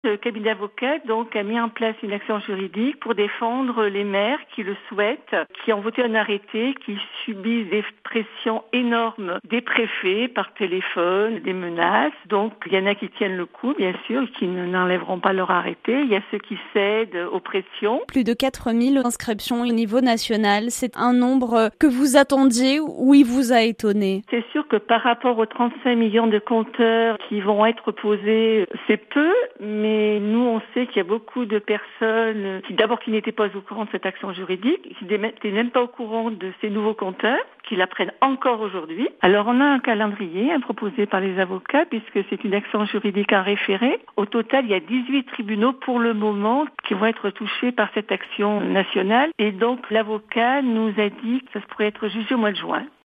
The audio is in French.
Le cabinet d'avocats donc a mis en place une action juridique pour défendre les maires qui le souhaitent, qui ont voté un arrêté, qui subissent des pressions énormes des préfets par téléphone, des menaces. Donc il y en a qui tiennent le coup, bien sûr, qui n'enlèveront pas leur arrêté. Il y a ceux qui cèdent aux pressions. Plus de 4000 inscriptions au niveau national, c'est un nombre que vous attendiez ou il vous a étonné? C'est sûr que par rapport aux 35 millions de compteurs qui vont être posés, c'est peu, mais nous on sait qu'il y a beaucoup de personnes qui n'étaient pas au courant de cette action juridique, qui n'étaient même pas au courant de ces nouveaux compteurs, qui l'apprennent encore aujourd'hui. Alors on a un calendrier proposé par les avocats puisque c'est une action juridique à référer. Au total, il y a 18 tribunaux pour le moment qui vont être touchés par cette action nationale et donc l'avocat nous a dit que ça pourrait être jugé au mois de juin.